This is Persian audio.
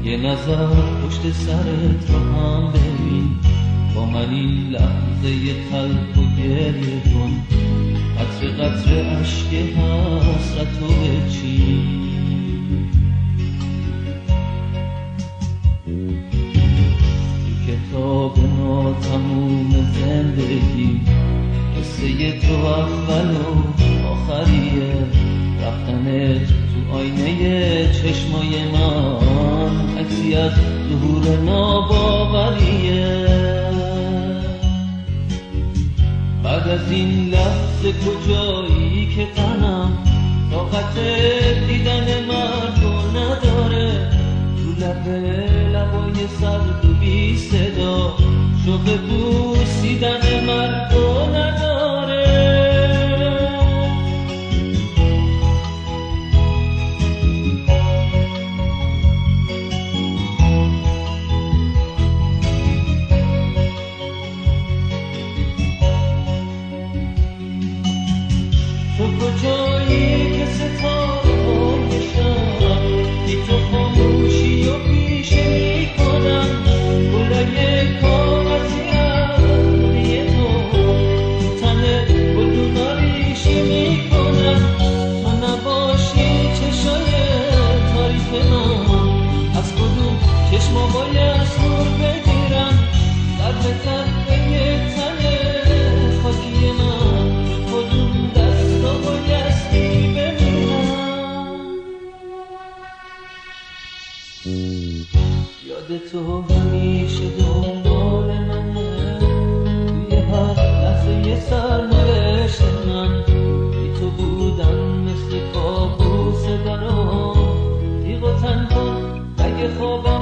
یه نظر پشت سرت رو هم ببین، با من این لحظه تلخ و گریه کن، قطره قطره اشک حسرت رو بچین. کتاب ناتموم زندگی قصه تو اول و آخریه، رفتنت تو آینه چشمای من عکسی از ظهور ناباوریه. بعد از این لحظه کجایی که تنم طاقت دیدن مردو نداره، رو لبای سرد و بی صدا شوق بوسیدن مردو نداره. تو کجایی که ستاره های شب بی تو خاموشی و پیشه می کنم، گلای کاغذی از روی تو تن گلدونا ریشی می کنم. تو نباشی چشای تاریک من از کدوم چشما باید نور بگیرم، در به تنه تن خاکی من کدوم دستا بایستی ببینم. یاد تو همیشه دنبال منه، توی هر لحظه سرنوشت من، بی تو بودم مثل کابوس برام، تیغ و تنها اگه خوابم